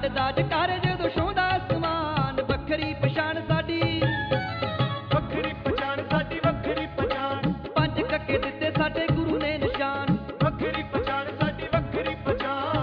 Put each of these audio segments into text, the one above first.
करदा जकारे जदों छाउंदा आसमान। वखरी पछाण साडी, वखरी पछाण साडी, वखरी पछाण। पंज कक्के दित्ते साडे गुरु ने निशान। वखरी पछाण साडी, वखरी पछाण।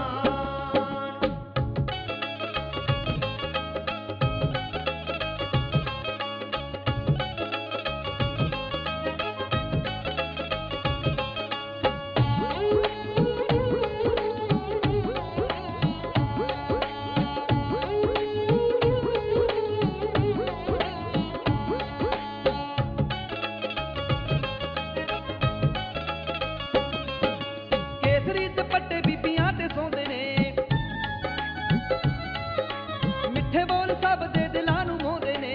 केसरी दुपट्टे बीबियां ते सौंदे ने, मिठे बोल सब दे दिलां नूं मोहंदे ने।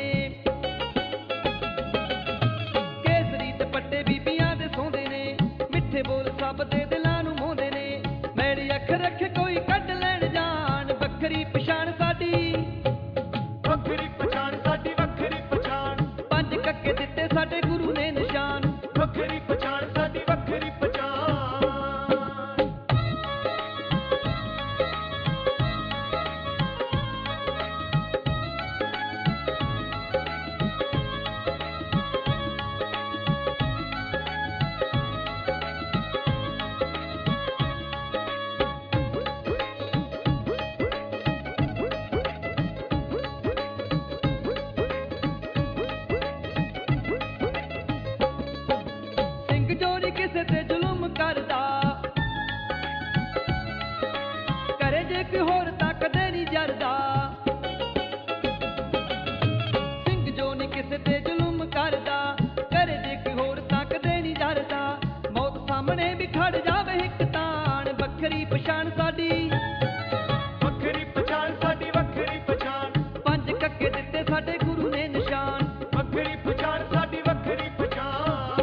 केसरी दुपट्टे बीबियां ते सौंदे ने, मिठे बोल सब दे दिलां नूं मोहंदे ने। मैड़ी अख रखे कोई कढ लैण जान। वखरी पछाण साडी, वखरी पछाण साडी, वखरी पछाण। पंज कक्के दित्ते साडे गुरु ने निशान। वखरी पछाण साडी, वखरी पछाण। ਸਿੰਘ ਜੋ ਨੀ ਕਿਸੇ ਤੇ ਜ਼ੁਲਮ ਕਰਦਾ, ਕਰੇ ਜੇ ਕੋਈ ਹੋਰ ਤਾਂ ਕਦੇ ਨਹੀਂ ਜਰਦਾ। ਸਿੰਘ ਜੋ ਨੀ ਕਿਸੇ ਤੇ ਜ਼ੁਲਮ ਕਰਦਾ, ਕਰੇ ਜੇ ਕੋਈ ਹੋਰ ਤਾਂ ਕਦੇ ਨਹੀਂ ਜਰਦਾ। ਮੌਤ ਸਾਹਮਣੇ ਵੀ ਖੜ ਜਾਵੇ ਇੱਕ ਤਾਣ। ਵੱਖਰੀ ਪਛਾਣ ਸਾਡੀ, वखरी पछाण साडी, वखरी पछाण। ਪੰਜ ਕੱਕੇ ਦਿੱਤੇ ਸਾਡੇ ਗੁਰੂ ਨੇ ਨਿਸ਼ਾਨ। वखरी पछाण साडी, वखरी पछाण।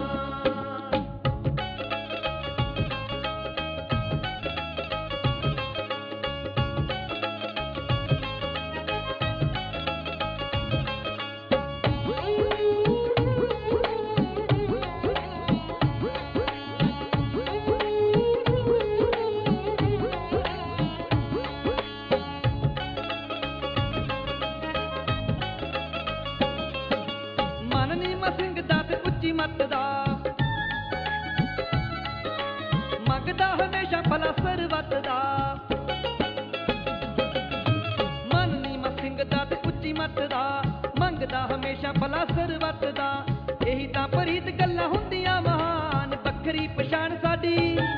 ਮਨ ਨੀਵਾਂ ਸਿੰਘ ਦਾ ਤੇ ਉੱਚੀ ਮੱਤ ਦਾ, ਮੰਗਦਾ ਹਮੇਸ਼ਾ ਭਲਾ ਸਰਬੱਤ ਦਾ। ਮਨ ਨੀਵਾਂ ਸਿੰਘ ਦਾ ਤੇ ਉੱਚੀ ਮੱਤ ਦਾ, ਮੰਗਦਾ ਹਮੇਸ਼ਾ ਭਲਾ ਸਰਬੱਤ ਦਾ। ਇਹੀ ਤਾਂ ਪ੍ਰੀਤ ਗੱਲਾਂ ਹੁੰਦੀਆਂ ਮਹਾਨ। ਵੱਖਰੀ ਪਛਾਣ ਸਾਡੀ,